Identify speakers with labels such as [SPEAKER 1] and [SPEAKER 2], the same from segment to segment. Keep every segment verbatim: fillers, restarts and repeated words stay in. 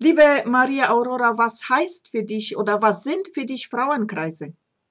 [SPEAKER 1] Liebe Maria Aurora, was heißt für dich oder was sind für dich Frauenkreise?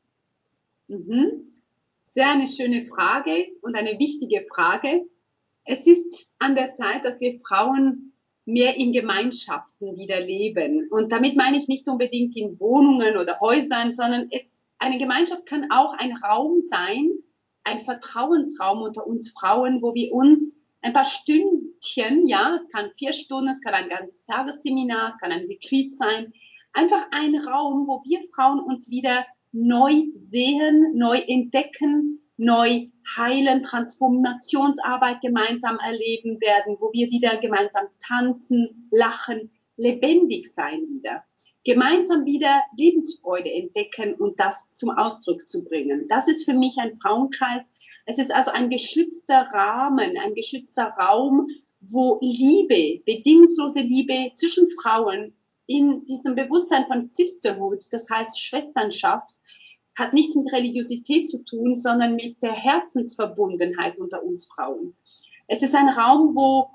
[SPEAKER 2] Mhm. Sehr eine schöne Frage und eine wichtige Frage. Es ist an der Zeit, dass wir Frauen mehr in Gemeinschaften wieder leben. Und damit meine ich nicht unbedingt in Wohnungen oder Häusern, sondern es, eine Gemeinschaft kann auch ein Raum sein, ein Vertrauensraum unter uns Frauen, wo wir uns ein paar Stündchen, ja, es kann vier Stunden, es kann ein ganzes Tagesseminar, es kann ein Retreat sein, einfach ein Raum, wo wir Frauen uns wieder neu sehen, neu entdecken, neu heilen, Transformationsarbeit gemeinsam erleben werden, wo wir wieder gemeinsam tanzen, lachen, lebendig sein wieder. Gemeinsam wieder Lebensfreude entdecken und das zum Ausdruck zu bringen. Das ist für mich ein Frauenkreis. Es ist also ein geschützter Rahmen, ein geschützter Raum, wo Liebe, bedingungslose Liebe zwischen Frauen in diesem Bewusstsein von Sisterhood, das heißt Schwesternschaft, hat nichts mit Religiosität zu tun, sondern mit der Herzensverbundenheit unter uns Frauen. Es ist ein Raum, wo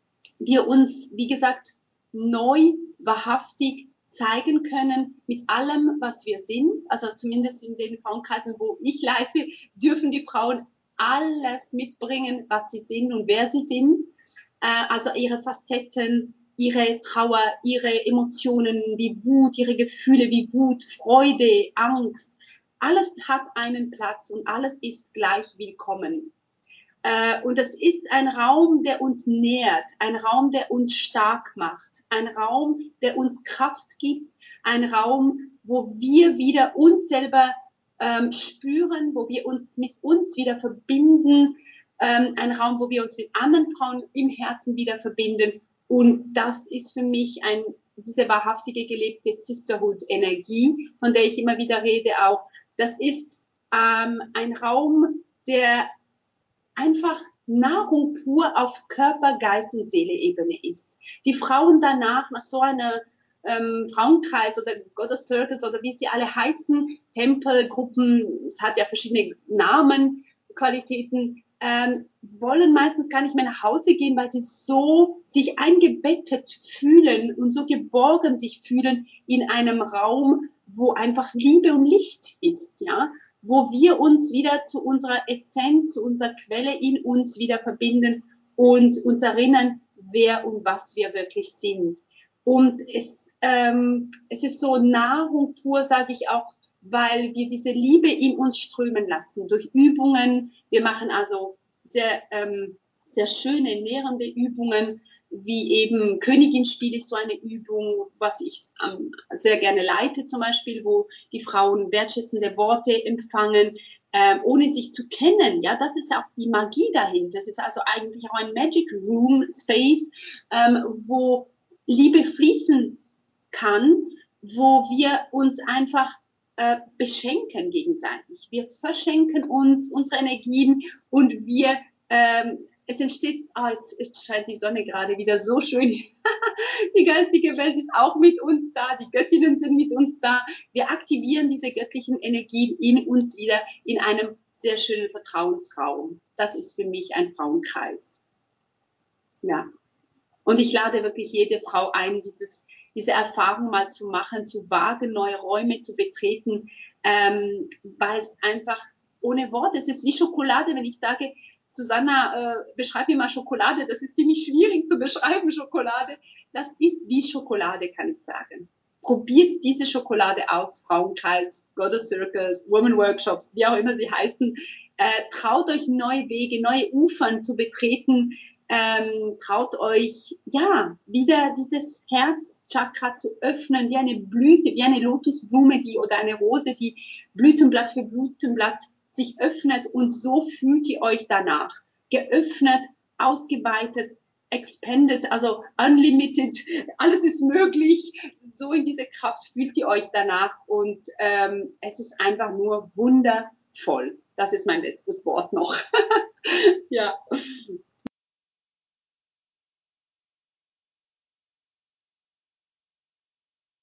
[SPEAKER 2] wir uns, wie gesagt, neu, wahrhaftig zeigen können mit allem, was wir sind. Also zumindest in den Frauenkreisen, wo ich leite, dürfen die Frauen alles mitbringen, was sie sind und wer sie sind. Äh, also ihre Facetten, ihre Trauer, ihre Emotionen wie Wut, ihre Gefühle wie Wut, Freude, Angst. Alles hat einen Platz und alles ist gleich willkommen. Äh, und das ist ein Raum, der uns nährt, ein Raum, der uns stark macht, ein Raum, der uns Kraft gibt, ein Raum, wo wir wieder uns selber ähm, spüren, wo wir uns mit uns wieder verbinden, ähm, ein Raum, wo wir uns mit anderen Frauen im Herzen wieder verbinden. Und das ist für mich ein, diese wahrhaftige gelebte Sisterhood-Energie, von der ich immer wieder rede auch. Das ist ähm, ein Raum, der einfach Nahrung pur auf Körper, Geist und Seele-Ebene ist. Die Frauen danach, nach so einer ähm, Frauenkreis oder Goddess Circles oder wie sie alle heißen, Tempelgruppen, es hat ja verschiedene Namen, Qualitäten, ähm, wollen meistens gar nicht mehr nach Hause gehen, weil sie so sich eingebettet fühlen und so geborgen sich fühlen in einem Raum, wo einfach Liebe und Licht ist, ja, wo wir uns wieder zu unserer Essenz, zu unserer Quelle in uns wieder verbinden und uns erinnern, wer und was wir wirklich sind. Und es, ähm, es ist so Nahrung pur, sage ich auch, weil wir diese Liebe in uns strömen lassen durch Übungen. Wir machen also sehr, ähm, sehr schöne, nährende Übungen, wie eben Königinspiel ist so eine Übung, was ich ähm, sehr gerne leite zum Beispiel, wo die Frauen wertschätzende Worte empfangen, ähm, ohne sich zu kennen. Ja, das ist auch die Magie dahinter. Das ist also eigentlich auch ein Magic Room Space, ähm, wo Liebe fließen kann, wo wir uns einfach äh, beschenken gegenseitig. Wir verschenken uns unsere Energien und wir ähm, es entsteht, ah, jetzt, jetzt scheint die Sonne gerade wieder so schön. Die geistige Welt ist auch mit uns da, die Göttinnen sind mit uns da. Wir aktivieren diese göttlichen Energien in uns wieder in einem sehr schönen Vertrauensraum. Das ist für mich ein Frauenkreis. Ja. Und ich lade wirklich jede Frau ein, dieses, diese Erfahrung mal zu machen, zu wagen, neue Räume zu betreten, ähm, weil es einfach ohne Worte, es ist wie Schokolade, wenn ich sage, Susanna, äh, beschreib mir mal Schokolade, das ist ziemlich schwierig zu beschreiben, Schokolade. Das ist wie Schokolade, kann ich sagen. Probiert diese Schokolade aus, Frauenkreis, Goddess Circles, Women Workshops, wie auch immer sie heißen. Äh, traut euch neue Wege, neue Ufern zu betreten, ähm, traut euch, ja, wieder dieses Herzchakra zu öffnen, wie eine Blüte, wie eine Lotusblume, die, oder eine Rose, die Blütenblatt für Blütenblatt sich öffnet und so fühlt ihr euch danach. Geöffnet, ausgeweitet, expanded, also unlimited, alles ist möglich. So in diese Kraft fühlt ihr euch danach und ähm, es ist einfach nur wundervoll. Das ist mein letztes Wort noch. Ja.